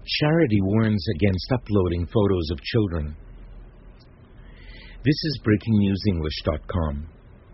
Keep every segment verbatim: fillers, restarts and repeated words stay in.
Charity warns against uploading photos of children. This is breaking news english dot com.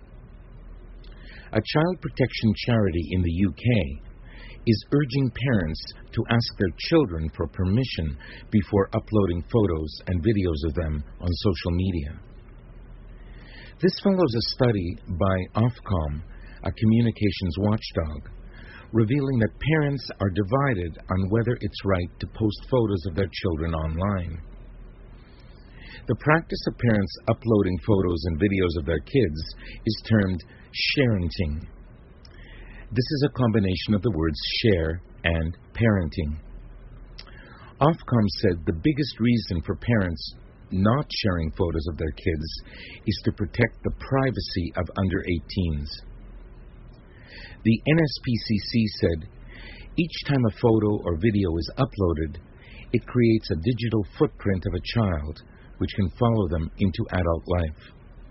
A child protection charity in the U K is urging parents to ask their children for permission before uploading photos and videos of them on social media. This follows a study by Ofcom, a communications watchdog, revealing that parents are divided on whether it's right to post photos of their children online. The practice of parents uploading photos and videos of their kids is termed sharenting. This is a combination of the words share and parenting. Ofcom said the biggest reason for parents not sharing photos of their kids is to protect the privacy of under eighteens. The N S P C C said each time a photo or video is uploaded, it creates a digital footprint of a child which can follow them into adult life.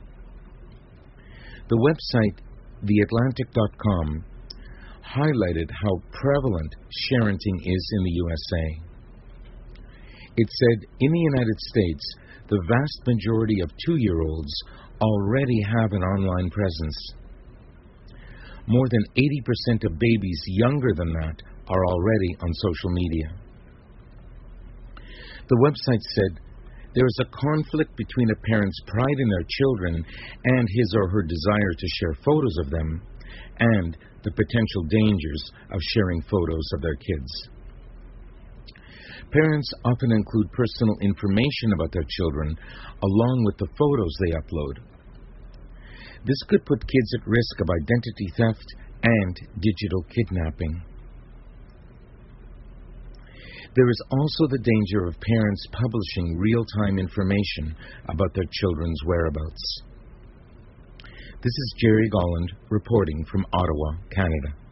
The website the atlantic dot com highlighted how prevalent sharenting is in the U S A. It said in the United States, the vast majority of two-year-olds already have an online presence. More than eighty percent of babies younger than that are already on social media. The website said there is a conflict between a parent's pride in their children and his or her desire to share photos of them, and the potential dangers of sharing photos of their kids. Parents often include personal information about their children along with the photos they upload. This could put kids at risk of identity theft and digital kidnapping. There is also the danger of parents publishing real-time information about their children's whereabouts. This is Jerry Golland reporting from Ottawa, Canada.